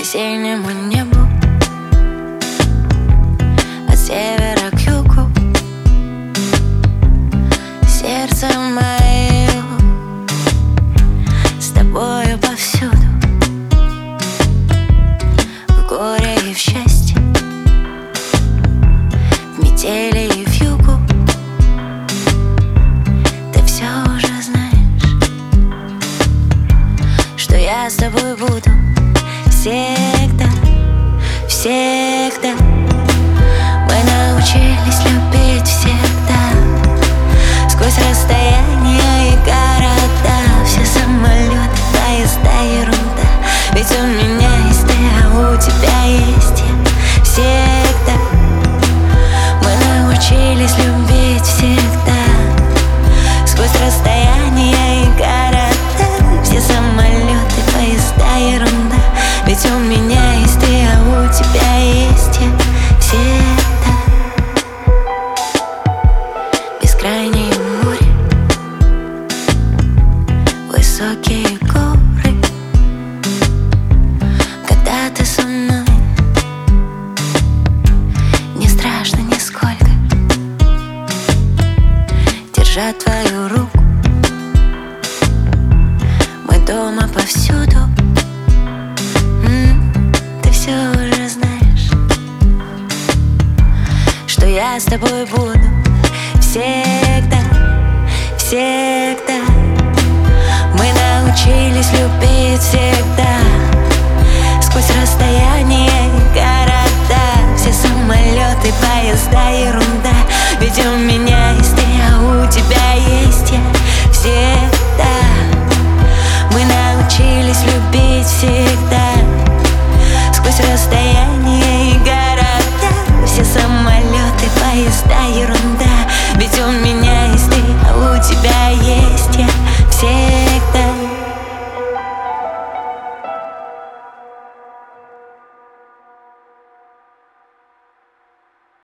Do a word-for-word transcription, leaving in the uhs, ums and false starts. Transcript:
синему небу, от севера к югу. Сердце мое с тобою повсюду, в горе и в счастье, в метели и в югу. Ты все уже знаешь, что я с тобой буду всегда, всегда. Мы научились любить всегда, сквозь расстояния и города. Все самолеты, поезда, ерунда. Ведь у меня есть ты, а у тебя есть я. Всегда мы научились любить всегда, сквозь расстояния и города. Все самолеты, поезда, ерунда. Ведь у меня есть ты, а у тебя есть я. Всегда. Бескрайнее море, высокие горы. Когда ты со мной, не страшно нисколько. Держа твою руку, мы дома повсюду. Ты все уже знаешь, что я с тобой буду всегда, всегда. Мы научились любить всегда, сквозь расстояния и города. Все самолеты, поезда, ерунда. Ведь у меня есть ты, а у тебя есть я. Всегда мы научились любить всегда, сквозь расстояния и города. Все самолеты, поезда, ерунда. Ведь у меня